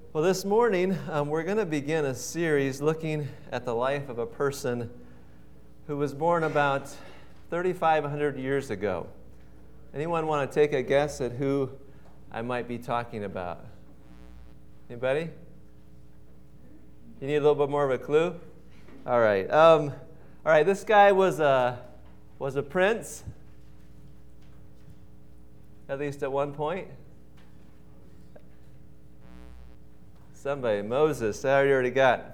Well, this morning we're going to begin a series looking at the life of a person who was born about 3,500 years ago. Anyone want to take a guess at who I might be talking about? Anybody? You need a little bit more of a clue? All right. This guy was a prince, at least at one point. Somebody, Moses. I already got.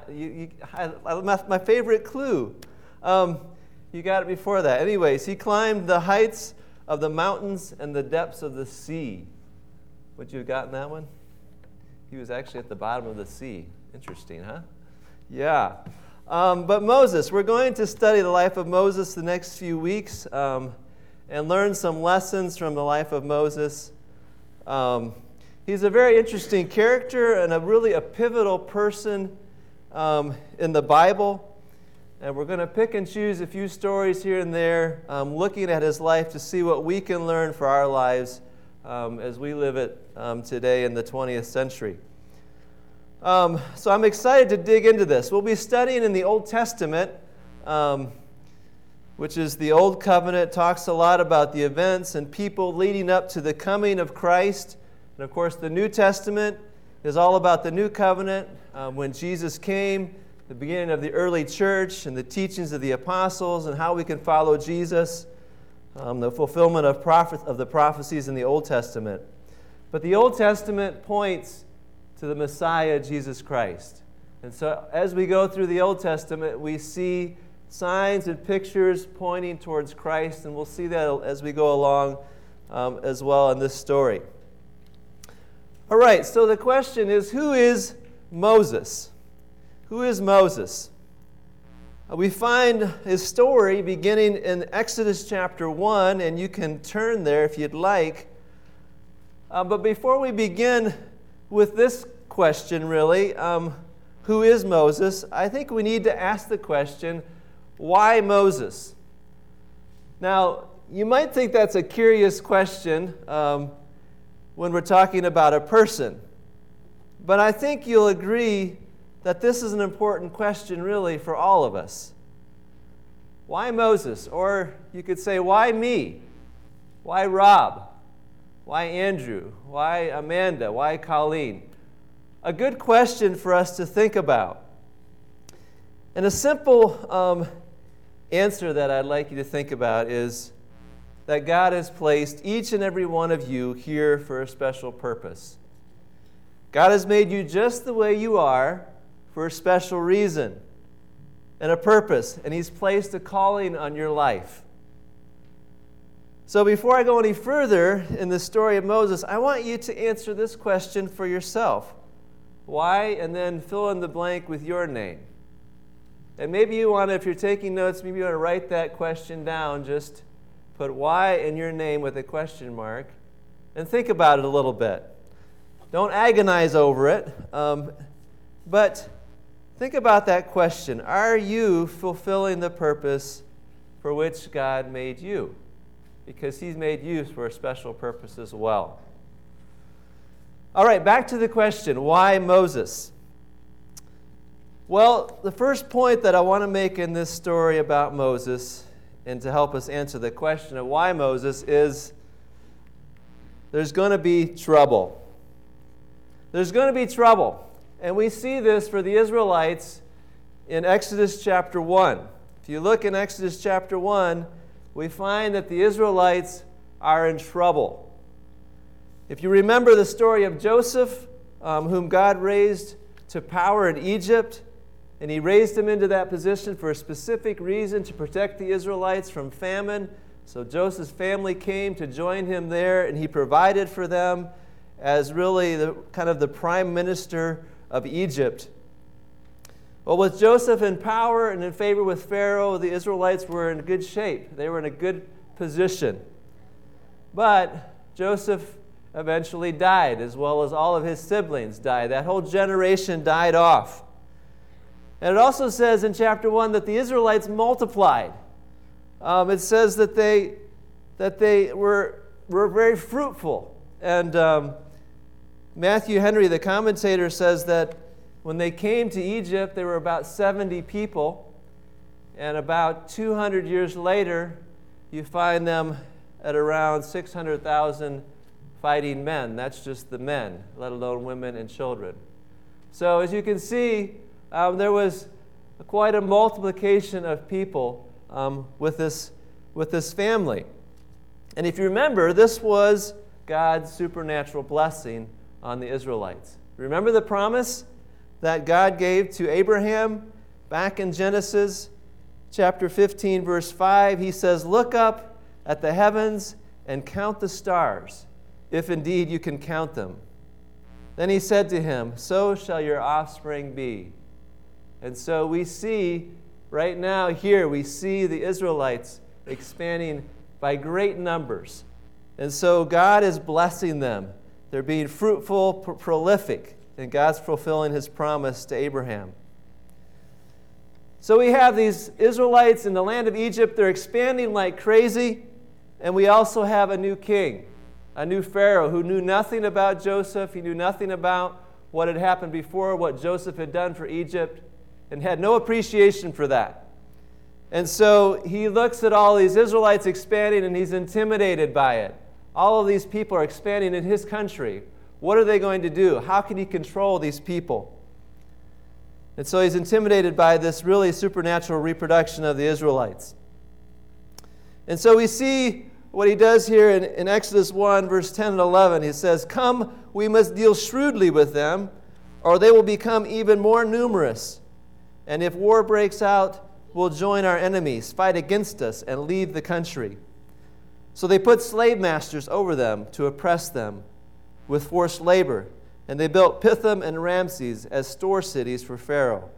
My favorite clue. You got it before that. Anyways, he climbed the heights of the mountains and the depths of the sea. Would you have gotten that one? He was actually at the bottom of the sea. Interesting, huh? Yeah. But Moses, we're going to study the life of Moses the next few weeks and learn some lessons from the life of Moses. He's a very interesting character and a pivotal person in the Bible. And we're going to pick and choose a few stories here and there, looking at his life to see what we can learn for our lives as we live it today in the 20th century. So I'm excited to dig into this. We'll be studying in the Old Testament, which is the Old Covenant. Talks a lot about the events and people leading up to the coming of Christ. And of course, the New Testament is all about the New Covenant, when Jesus came, the beginning of the early church, and the teachings of the apostles, and how we can follow Jesus, the fulfillment of the prophecies in the Old Testament. But the Old Testament points to the Messiah, Jesus Christ. And so as we go through the Old Testament, we see signs and pictures pointing towards Christ, and we'll see that as we go along as well in this story. All right, so the question is, who is Moses? Who is Moses? We find his story beginning in Exodus chapter 1, and you can turn there if you'd like. But before we begin with this question, really, who is Moses, I think we need to ask the question, why Moses? Now, you might think that's a curious question when we're talking about a person. But I think you'll agree that this is an important question, really, for all of us. Why Moses? Or you could say, why me? Why Rob? Why Andrew? Why Amanda? Why Colleen? A good question for us to think about. And a simple answer that I'd like you to think about is that God has placed each and every one of you here for a special purpose. God has made you just the way you are for a special reason and a purpose, and He's placed a calling on your life. So before I go any further in the story of Moses, I want you to answer this question for yourself. Why? And then fill in the blank with your name. And maybe you want to, if you're taking notes, maybe you want to write that question down. Just put why in your name with a question mark and think about it a little bit. Don't agonize over it, but think about that question. Are you fulfilling the purpose for which God made you? Because He's made you for a special purpose as well. All right, back to the question, why Moses? Well, the first point that I want to make in this story about Moses, and to help us answer the question of why Moses, is there's going to be trouble. There's going to be trouble. And we see this for the Israelites in Exodus chapter 1. If you look in Exodus chapter 1, we find that the Israelites are in trouble. If you remember the story of Joseph, whom God raised to power in Egypt, and He raised him into that position for a specific reason, to protect the Israelites from famine. So Joseph's family came to join him there, and he provided for them as really the prime minister of Egypt. Well, with Joseph in power and in favor with Pharaoh, the Israelites were in good shape. They were in a good position. But Joseph eventually died, as well as all of his siblings died. That whole generation died off. And it also says in chapter 1 that the Israelites multiplied. It says that they were very fruitful. And Matthew Henry, the commentator, says that when they came to Egypt, there were about 70 people, and about 200 years later, you find them at around 600,000 fighting men. That's just the men, let alone women and children. So as you can see, there was quite a multiplication of people with this family. And if you remember, this was God's supernatural blessing on the Israelites. Remember the promise that God gave to Abraham back in Genesis chapter 15, verse 5? He says, "Look up at the heavens and count the stars, if indeed you can count them." Then he said to him, "So shall your offspring be." And so we see right now here, we see the Israelites expanding by great numbers. And so God is blessing them. They're being fruitful, prolific, and God's fulfilling his promise to Abraham. So we have these Israelites in the land of Egypt. They're expanding like crazy. And we also have a new king, a new Pharaoh who knew nothing about Joseph. He knew nothing about what had happened before, what Joseph had done for Egypt, and had no appreciation for that. And so he looks at all these Israelites expanding, and he's intimidated by it. All of these people are expanding in his country. What are they going to do? How can he control these people? And so he's intimidated by this really supernatural reproduction of the Israelites. And so we see what he does here in Exodus 1, verse 10 and 11. He says, "Come, we must deal shrewdly with them, or they will become even more numerous. And if war breaks out, we'll join our enemies, fight against us, and leave the country." So they put slave masters over them to oppress them with forced labor, and they built Pithom and Ramses as store cities for Pharaoh.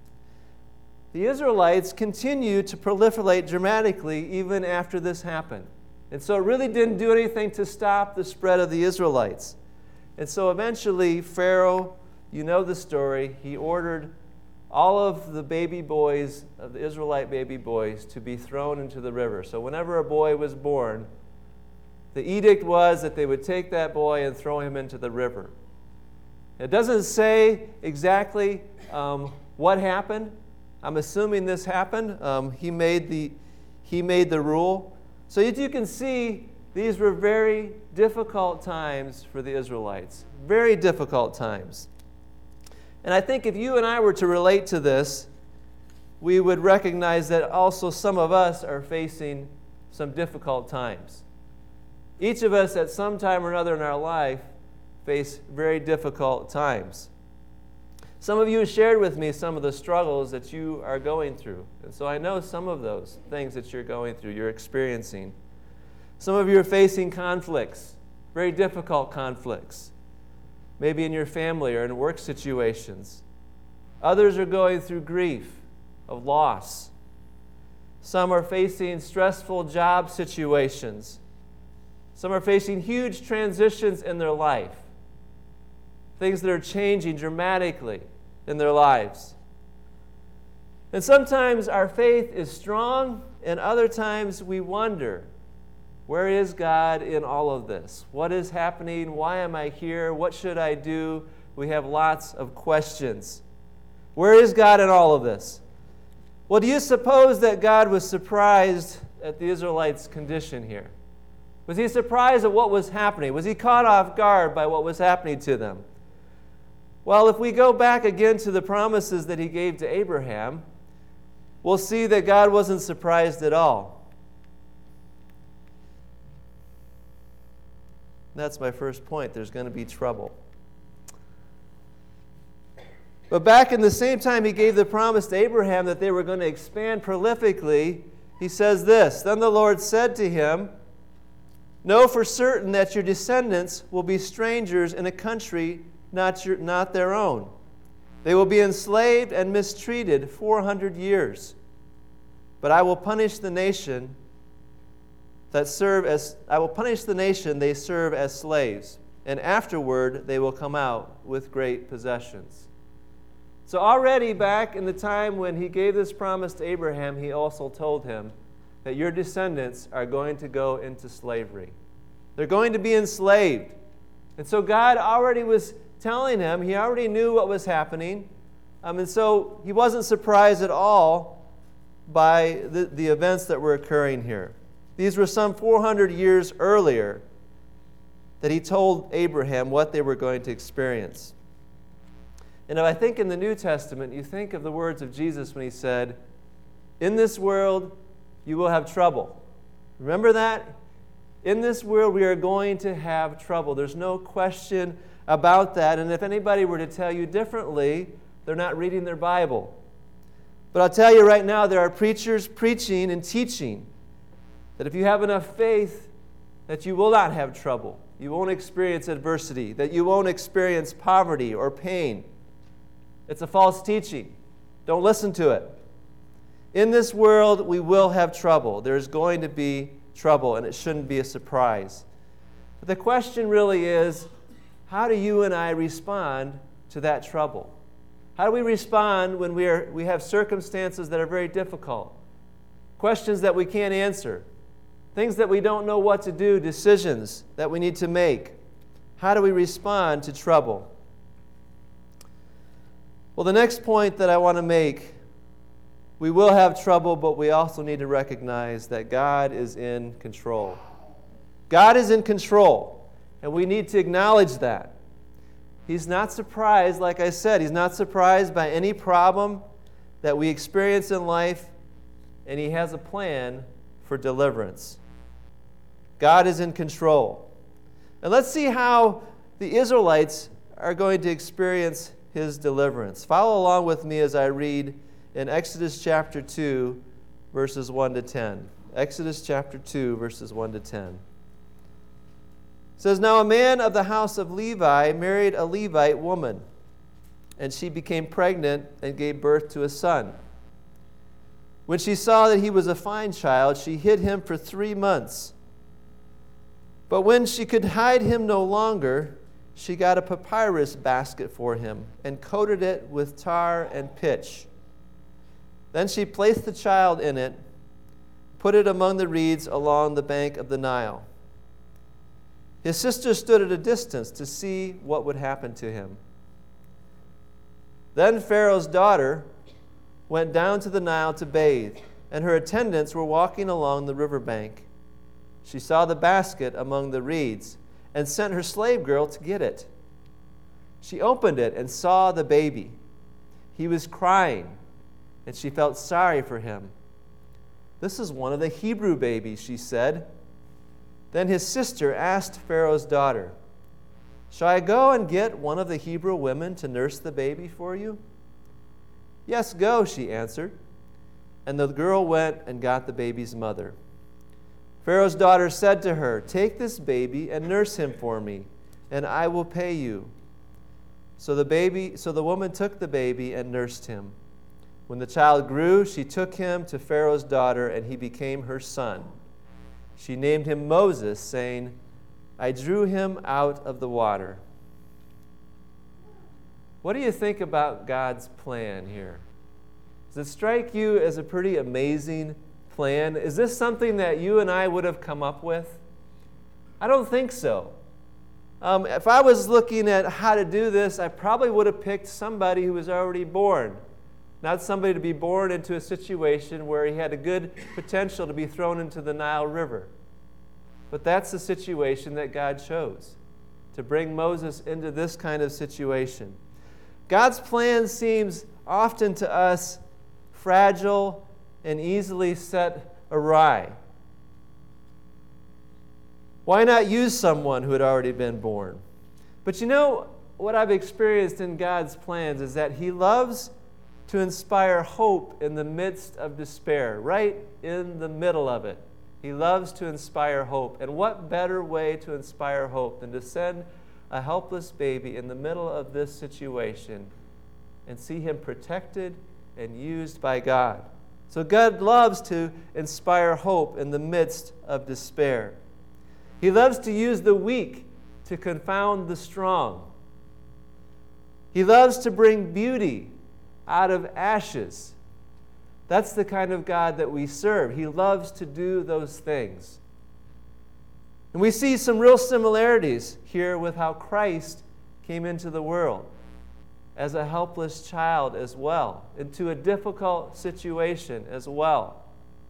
The Israelites continued to proliferate dramatically even after this happened. And so it really didn't do anything to stop the spread of the Israelites. And so eventually Pharaoh, you know the story, he ordered all of the baby boys, of the Israelite baby boys, to be thrown into the river. So whenever a boy was born, the edict was that they would take that boy and throw him into the river. It doesn't say exactly what happened. I'm assuming this happened. He made the rule. So as you can see, these were very difficult times for the Israelites. Very difficult times. And I think if you and I were to relate to this, we would recognize that also some of us are facing some difficult times. Each of us at some time or another in our life face very difficult times. Some of you shared with me some of the struggles that you are going through. And so I know some of those things that you're going through, you're experiencing. Some of you are facing conflicts, very difficult conflicts, maybe in your family or in work situations. Others are going through grief of loss. Some are facing stressful job situations. Some are facing huge transitions in their life, things that are changing dramatically in their lives. And sometimes our faith is strong, and other times we wonder, where is God in all of this? What is happening? Why am I here? What should I do? We have lots of questions. Where is God in all of this? Well, do you suppose that God was surprised at the Israelites' condition here? Was he surprised at what was happening? Was he caught off guard by what was happening to them? Well, if we go back again to the promises that he gave to Abraham, we'll see that God wasn't surprised at all. That's my first point. There's going to be trouble. But back in the same time he gave the promise to Abraham that they were going to expand prolifically, he says this, "Then the Lord said to him, 'Know for certain that your descendants will be strangers in a country not their own. They will be enslaved and mistreated 400 years. But I will punish the nation they serve as slaves, and afterward they will come out with great possessions.'" So already back in the time when he gave this promise to Abraham, he also told him that your descendants are going to go into slavery. They're going to be enslaved. And so God already was telling him, he already knew what was happening. And so he wasn't surprised at all by the events that were occurring here. These were some 400 years earlier that he told Abraham what they were going to experience. And I think in the New Testament, you think of the words of Jesus when he said, "In this world you will have trouble." Remember that? In this world we are going to have trouble. There's no question about that. And if anybody were to tell you differently, they're not reading their Bible. But I'll tell you right now, there are preachers preaching and teaching that if you have enough faith, that you will not have trouble. You won't experience adversity, that you won't experience poverty or pain. It's a false teaching. Don't listen to it. In this world, we will have trouble. There's going to be trouble, and it shouldn't be a surprise. But the question really is, how do you and I respond to that trouble? How do we respond when we have circumstances that are very difficult? Questions that we can't answer. Things that we don't know what to do, decisions that we need to make. How do we respond to trouble? Well, the next point that I want to make, we will have trouble, but we also need to recognize that God is in control. God is in control, and we need to acknowledge that. He's not surprised, like I said, he's not surprised by any problem that we experience in life, and he has a plan for deliverance. God is in control. And let's see how the Israelites are going to experience his deliverance. Follow along with me as I read in Exodus chapter 2, verses 1 to 10. Exodus chapter 2, verses 1 to 10. It says, "Now a man of the house of Levi married a Levite woman, and she became pregnant and gave birth to a son. When she saw that he was a fine child, she hid him for 3 months. But when she could hide him no longer, she got a papyrus basket for him and coated it with tar and pitch. Then she placed the child in it, put it among the reeds along the bank of the Nile. His sister stood at a distance to see what would happen to him. Then Pharaoh's daughter went down to the Nile to bathe, and her attendants were walking along the riverbank. She saw the basket among the reeds and sent her slave girl to get it. She opened it and saw the baby. He was crying, and she felt sorry for him. 'This is one of the Hebrew babies,' she said. Then his sister asked Pharaoh's daughter, 'Shall I go and get one of the Hebrew women to nurse the baby for you?' 'Yes, go,' she answered. And the girl went and got the baby's mother. Pharaoh's daughter said to her, 'Take this baby and nurse him for me, and I will pay you.' So the woman took the baby and nursed him. When the child grew, she took him to Pharaoh's daughter, and he became her son. She named him Moses, saying, 'I drew him out of the water.'" What do you think about God's plan here? Does it strike you as a pretty amazing plan? Is this something that you and I would have come up with? I don't think so. If I was looking at how to do this, I probably would have picked somebody who was already born, not somebody to be born into a situation where he had a good potential to be thrown into the Nile River. But that's the situation that God chose, to bring Moses into this kind of situation. God's plan seems often to us fragile and easily set awry. Why not use someone who had already been born? But you know, what I've experienced in God's plans is that he loves to inspire hope in the midst of despair, right in the middle of it. He loves to inspire hope. And what better way to inspire hope than to send a helpless baby in the middle of this situation and see him protected and used by God? So God loves to inspire hope in the midst of despair. He loves to use the weak to confound the strong. He loves to bring beauty out of ashes. That's the kind of God that we serve. He loves to do those things. And we see some real similarities here with how Christ came into the world as a helpless child as well, into a difficult situation as well,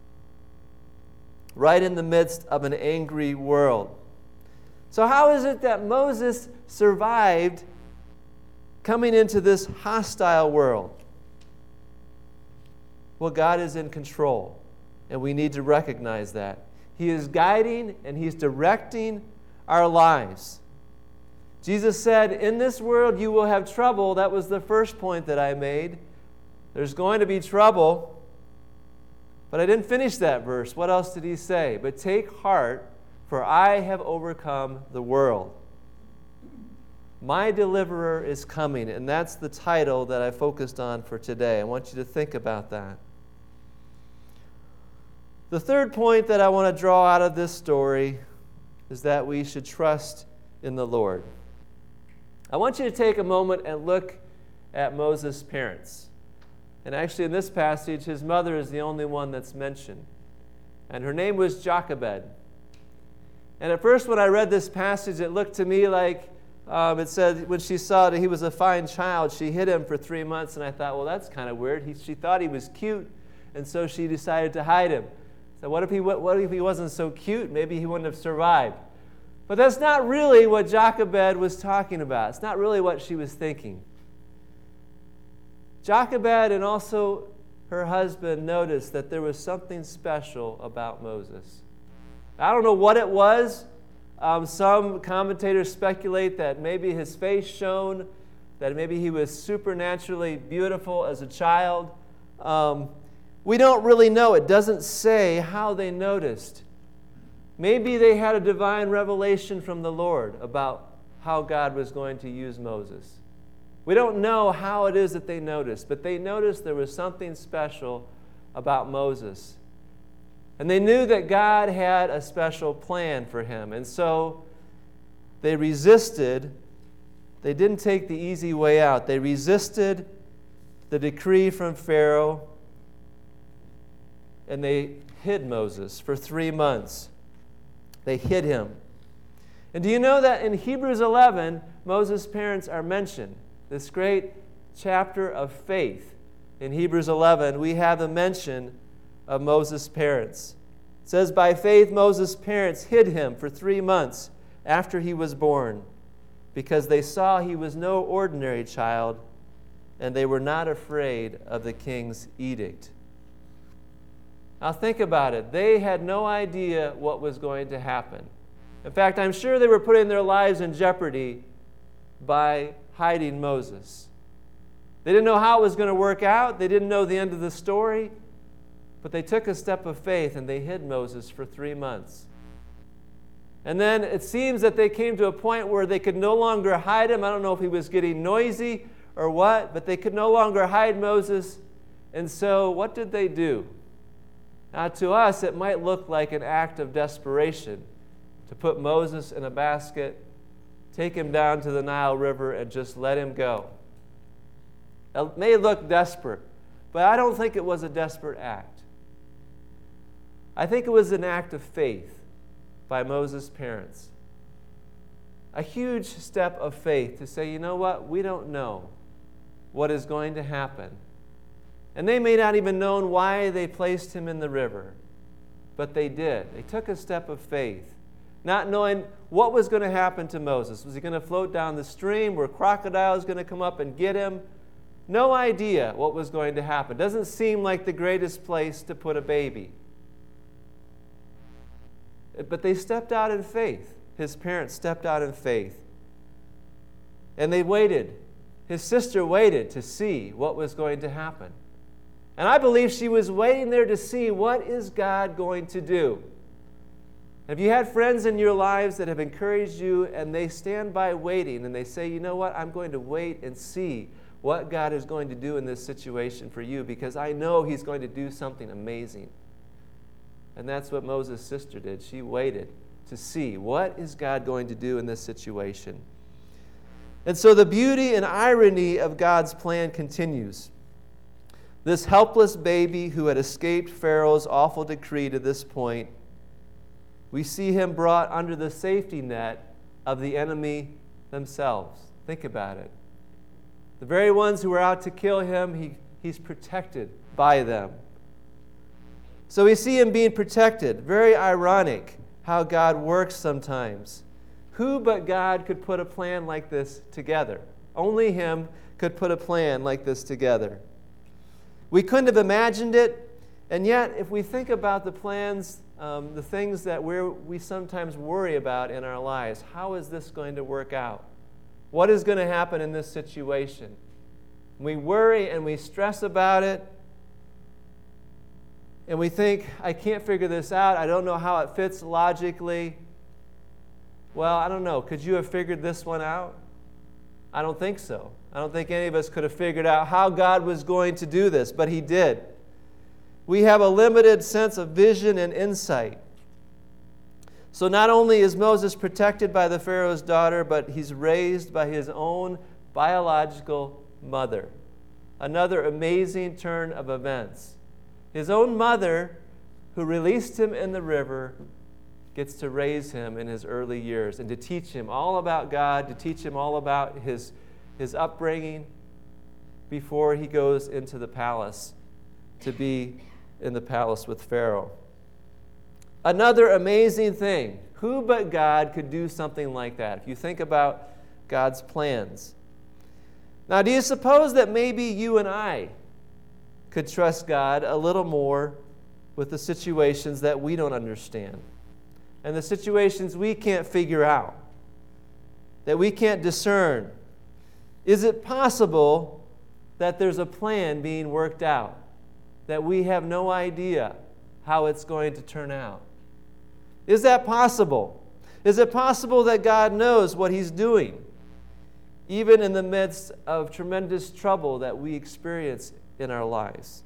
right in the midst of an angry world. So how is it that Moses survived coming into this hostile world? Well, God is in control, and we need to recognize that. He is guiding and He's directing our lives. Jesus said, in this world you will have trouble. That was the first point that I made. There's going to be trouble. But I didn't finish that verse. What else did He say? But take heart, for I have overcome the world. My deliverer is coming, and that's the title that I focused on for today. I want you to think about that. The third point that I want to draw out of this story is that we should trust in the Lord. I want you to take a moment and look at Moses' parents. And actually in this passage, his mother is the only one that's mentioned. And her name was Jochebed. And at first when I read this passage, it looked to me like it said when she saw that he was a fine child, she hid him for 3 months. And I thought, well, that's kind of weird. She thought he was cute, and so she decided to hide him. So what if he wasn't so cute? Maybe he wouldn't have survived. But that's not really what Jochebed was talking about. It's not really what she was thinking. Jochebed and also her husband noticed that there was something special about Moses. I don't know what it was. Some commentators speculate that maybe his face shone, that maybe he was supernaturally beautiful as a child. We don't really know. It doesn't say how they noticed. Maybe they had a divine revelation from the Lord about how God was going to use Moses. We don't know how it is that they noticed, but they noticed there was something special about Moses. And they knew that God had a special plan for him. And so they resisted. They didn't take the easy way out. They resisted the decree from Pharaoh, and they hid Moses for 3 months. They hid him. And do you know that in Hebrews 11, Moses' parents are mentioned? This great chapter of faith. In Hebrews 11, we have the mention of Moses' parents. It says, by faith Moses' parents hid him for 3 months after he was born, because they saw he was no ordinary child, and they were not afraid of the king's edict. Now think about it. They had no idea what was going to happen. In fact, I'm sure they were putting their lives in jeopardy by hiding Moses. They didn't know how it was going to work out. They didn't know the end of the story. But they took a step of faith and they hid Moses for 3 months. And then it seems that they came to a point where they could no longer hide him. I don't know if he was getting noisy or what, but they could no longer hide Moses. And so what did they do? Now, to us, it might look like an act of desperation to put Moses in a basket, take him down to the Nile River, and just let him go. It may look desperate, but I don't think it was a desperate act. I think it was an act of faith by Moses' parents. A huge step of faith to say, you know what, we don't know what is going to happen. And they may not even known why they placed him in the river, but they did. They took a step of faith, not knowing what was going to happen to Moses. Was he going to float down the stream? Were crocodiles going to come up and get him? No idea what was going to happen. Doesn't seem like the greatest place to put a baby. But they stepped out in faith. His parents stepped out in faith. And they waited. His sister waited to see what was going to happen. And I believe she was waiting there to see what is God going to do. Have you had friends in your lives that have encouraged you and they stand by waiting and they say, you know what, I'm going to wait and see what God is going to do in this situation for you because I know He's going to do something amazing. And that's what Moses' sister did. She waited to see what is God going to do in this situation. And so the beauty and irony of God's plan continues. This helpless baby who had escaped Pharaoh's awful decree to this point we see him brought under the safety net of the enemy themselves. Think about it. The very ones who were out to kill him, he's protected by them. So we see him being protected. Very ironic how God works sometimes. Who but God could put a plan like this together? Only him could put a plan like this together. We couldn't have imagined it, and yet if we think about the plans, the things that we sometimes worry about in our lives, how is this going to work out? What is going to happen in this situation? We worry and we stress about it, and we think, I can't figure this out. I don't know how it fits logically. Well, I don't know. Could you have figured this one out? I don't think so. I don't think any of us could have figured out how God was going to do this, but he did. We have a limited sense of vision and insight. So not only is Moses protected by the Pharaoh's daughter, but he's raised by his own biological mother. Another amazing turn of events. His own mother, who released him in the river, gets to raise him in his early years and to teach him all about God, to teach him all about his upbringing before he goes into the palace to be in the palace with Pharaoh. Another amazing thing. Who but God could do something like that? If you think about God's plans. Now, do you suppose that maybe you and I could trust God a little more with the situations that we don't understand and the situations we can't figure out, that we can't discern? Is it possible that there's a plan being worked out that we have no idea how it's going to turn out? Is that possible? Is it possible that God knows what he's doing, even in the midst of tremendous trouble that we experience in our lives?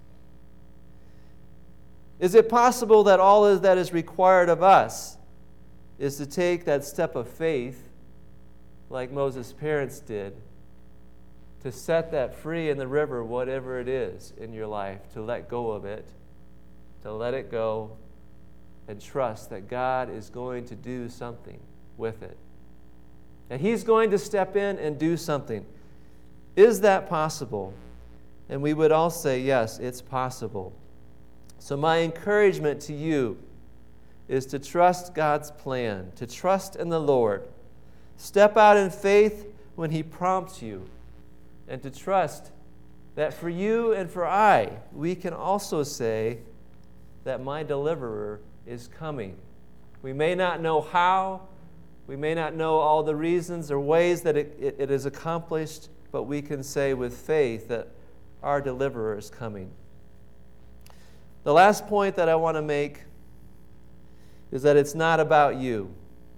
Is it possible that all that is required of us is to take that step of faith, like Moses' parents did, to set that free in the river, whatever it is in your life, to let go of it, to let it go, and trust that God is going to do something with it, that he's going to step in and do something? Is that possible? And we would all say, yes, it's possible. So my encouragement to you is to trust God's plan, to trust in the Lord. Step out in faith when he prompts you, and to trust that for you and for I, we can also say that my deliverer is coming. We may not know how, we may not know all the reasons or ways that it is accomplished, but we can say with faith that our deliverer is coming. The last point that I want to make is that it's not about you.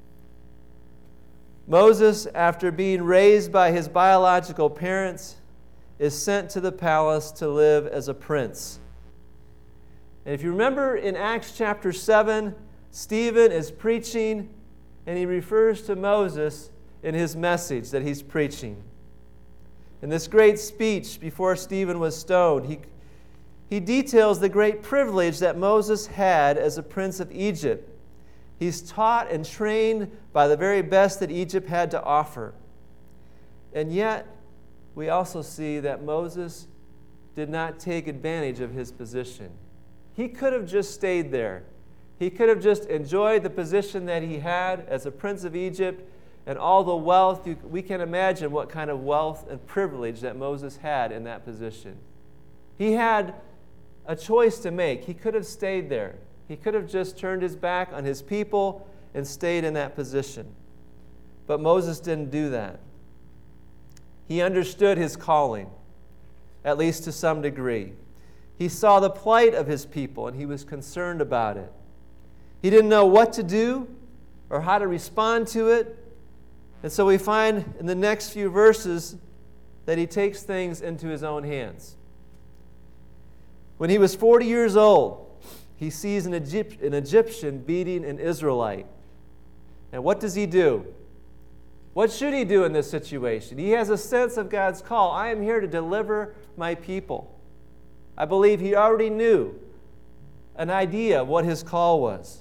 Moses, after being raised by his biological parents, is sent to the palace to live as a prince. And if you remember in Acts chapter 7, Stephen is preaching, and he refers to Moses in his message that he's preaching. In this great speech before Stephen was stoned, he details the great privilege that Moses had as a prince of Egypt. He's taught and trained by the very best that Egypt had to offer. And yet, we also see that Moses did not take advantage of his position. He could have just stayed there. He could have just enjoyed the position that he had as a prince of Egypt and all the wealth. We can imagine what kind of wealth and privilege that Moses had in that position. He had a choice to make. He could have stayed there. He could have just turned his back on his people and stayed in that position. But Moses didn't do that. He understood his calling, at least to some degree. He saw the plight of his people, and he was concerned about it. He didn't know what to do or how to respond to it. And so we find in the next few verses that he takes things into his own hands. When he was 40 years old, he sees an Egyptian beating an Israelite. And what does he do? What should he do in this situation? He has a sense of God's call. I am here to deliver my people. I believe he already knew an idea of what his call was.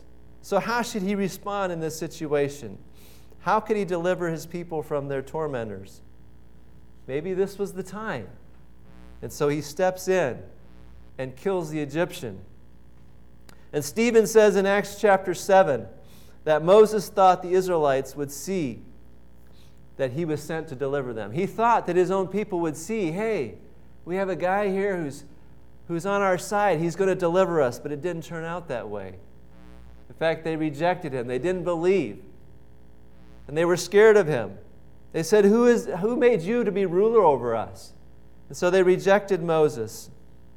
So how should he respond in this situation? How could he deliver his people from their tormentors? Maybe this was the time. And so he steps in and kills the Egyptian. And Stephen says in Acts chapter 7 that Moses thought the Israelites would see that he was sent to deliver them. He thought that his own people would see, hey, we have a guy here who's on our side. He's going to deliver us. But it didn't turn out that way. In fact, they rejected him. They didn't believe. And they were scared of him. They said, who made you to be ruler over us? And so they rejected Moses.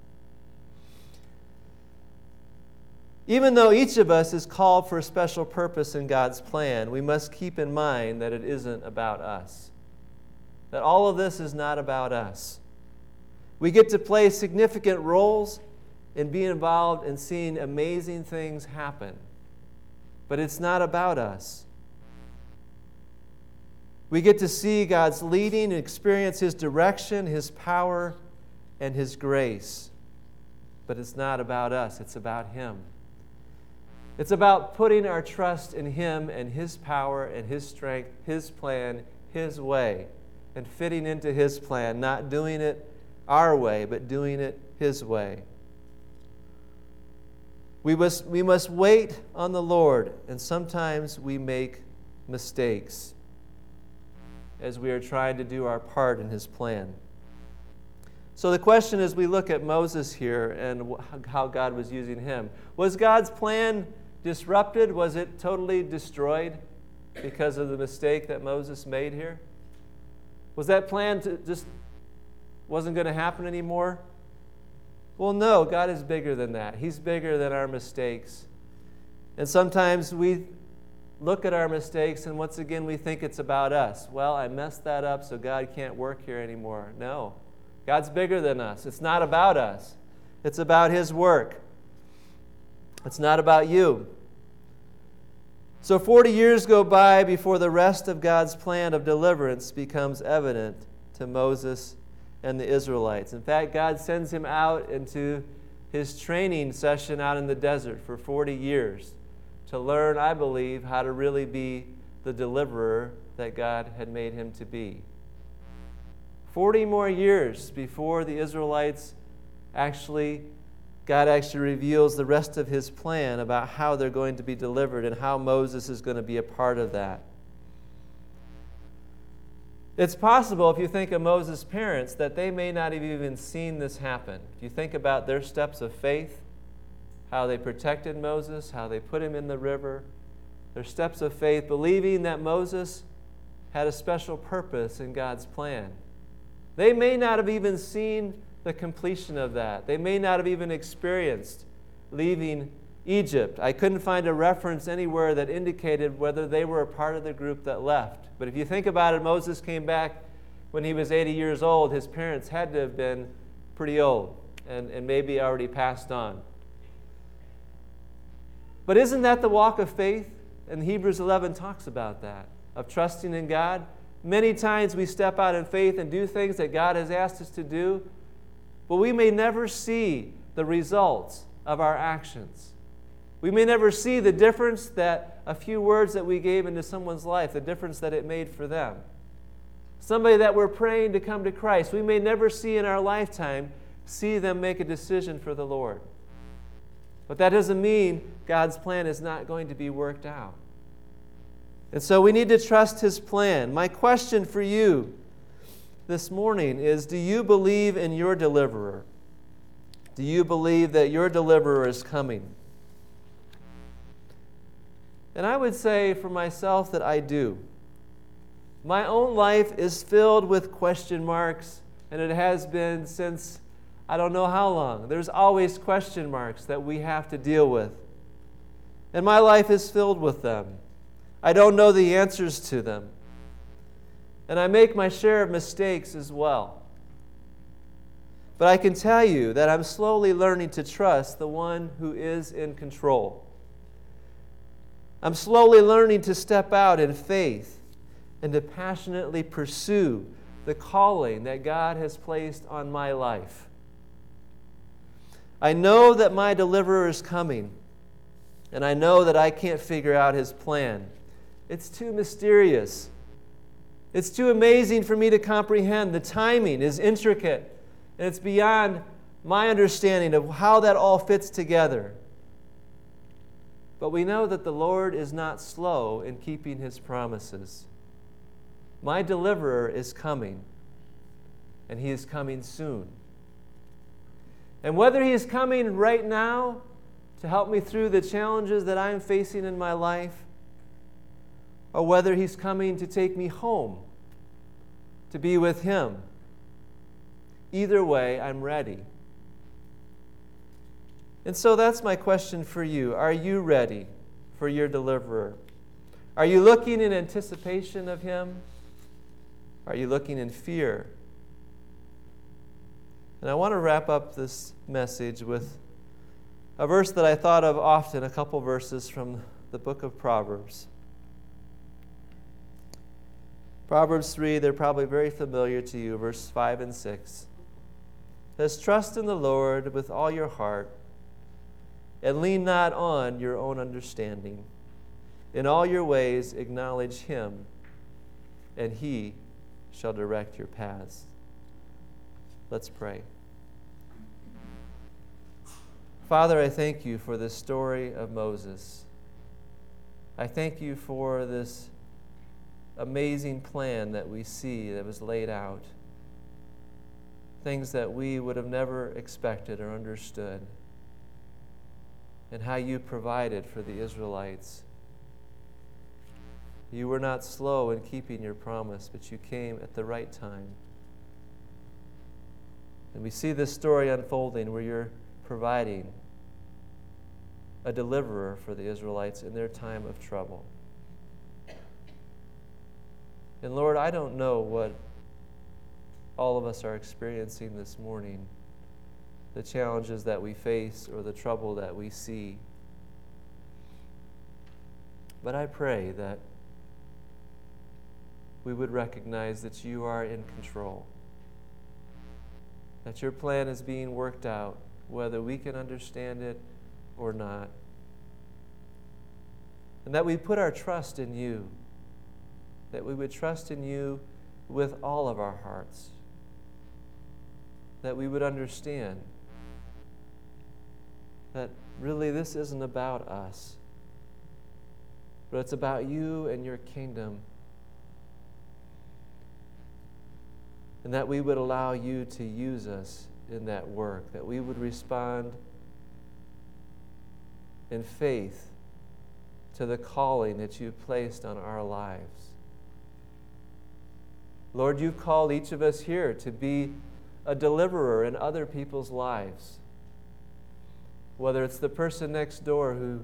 Even though each of us is called for a special purpose in God's plan, we must keep in mind that it isn't about us. That all of this is not about us. We get to play significant roles and be involved in seeing amazing things happen. But it's not about us. We get to see God's leading and experience His direction, His power, and His grace. But it's not about us. It's about Him. It's about putting our trust in Him and His power and His strength, His plan, His way, and fitting into His plan, not doing it our way, but doing it His way. We must wait on the Lord, and sometimes we make mistakes as we are trying to do our part in His plan. So the question as we look at Moses here and how God was using him, was God's plan disrupted? Was it totally destroyed because of the mistake that Moses made here? Was that plan just wasn't going to happen anymore? Well, no, God is bigger than that. He's bigger than our mistakes. And sometimes we look at our mistakes and once again we think it's about us. Well, I messed that up, so God can't work here anymore. No, God's bigger than us. It's not about us. It's about His work. It's not about you. So 40 years go by before the rest of God's plan of deliverance becomes evident to Moses and the Israelites. In fact, God sends him out into his training session out in the desert for 40 years to learn, I believe, how to really be the deliverer that God had made him to be. 40 more years before the Israelites God actually reveals the rest of His plan about how they're going to be delivered and how Moses is going to be a part of that. It's possible, if you think of Moses' parents, that they may not have even seen this happen. If you think about their steps of faith, how they protected Moses, how they put him in the river, their steps of faith, believing that Moses had a special purpose in God's plan. They may not have even seen the completion of that. They may not have even experienced leaving Egypt. I couldn't find a reference anywhere that indicated whether they were a part of the group that left. But if you think about it, Moses came back when he was 80 years old. His parents had to have been pretty old and maybe already passed on. But isn't that the walk of faith? And Hebrews 11 talks about that, of trusting in God. Many times we step out in faith and do things that God has asked us to do, but we may never see the results of our actions. We may never see the difference that a few words that we gave into someone's life, the difference that it made for them. Somebody that we're praying to come to Christ, we may never see in our lifetime, see them make a decision for the Lord. But that doesn't mean God's plan is not going to be worked out. And so we need to trust His plan. My question for you this morning is, do you believe in your deliverer? Do you believe that your deliverer is coming? And I would say for myself that I do. My own life is filled with question marks, and it has been since I don't know how long. There's always question marks that we have to deal with. And my life is filled with them. I don't know the answers to them. And I make my share of mistakes as well. But I can tell you that I'm slowly learning to trust the one who is in control. I'm slowly learning to step out in faith and to passionately pursue the calling that God has placed on my life. I know that my deliverer is coming, And I know that I can't figure out His plan. It's too mysterious. It's too amazing for me to comprehend. The timing is intricate, and it's beyond my understanding of how that all fits together. But we know that the Lord is not slow in keeping His promises. My deliverer is coming, and He is coming soon. And whether He is coming right now to help me through the challenges that I am facing in my life, or whether He's coming to take me home to be with Him, either way, I'm ready. And so that's my question for you. Are you ready for your deliverer? Are you looking in anticipation of Him? Are you looking in fear? And I want to wrap up this message with a verse that I thought of often, a couple verses from the book of Proverbs. Proverbs 3, they're probably very familiar to you, verse 5 and 6. It says, "Trust in the Lord with all your heart, and lean not on your own understanding. In all your ways acknowledge Him, and He shall direct your paths." Let's pray. Father, I thank You for this story of Moses. I thank You for this amazing plan that we see that was laid out. Things that we would have never expected or understood. And how You provided for the Israelites. You were not slow in keeping Your promise, but You came at the right time. And we see this story unfolding where You're providing a deliverer for the Israelites in their time of trouble. And Lord, I don't know what all of us are experiencing this morning, the challenges that we face or the trouble that we see. But I pray that we would recognize that You are in control, that Your plan is being worked out, whether we can understand it or not, and that we put our trust in You, that we would trust in You with all of our hearts, that we would understand that really this isn't about us, but it's about You and Your kingdom. And that we would allow You to use us in that work, that we would respond in faith to the calling that You've placed on our lives. Lord, You've called each of us here to be a deliverer in other people's lives. Whether it's the person next door who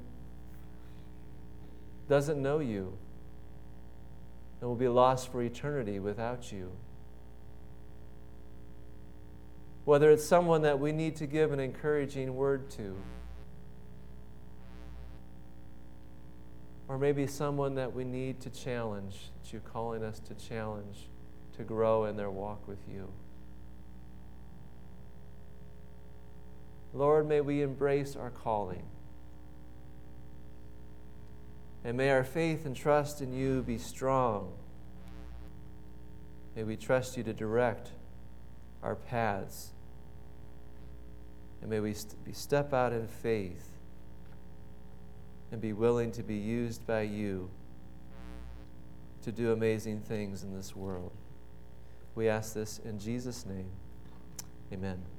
doesn't know You and will be lost for eternity without You. Whether it's someone that we need to give an encouraging word to. Or maybe someone that we need to challenge, that You're calling us to challenge, to grow in their walk with You. Lord, may we embrace our calling. And may our faith and trust in You be strong. May we trust You to direct our paths. And may we step out in faith and be willing to be used by You to do amazing things in this world. We ask this in Jesus' name. Amen.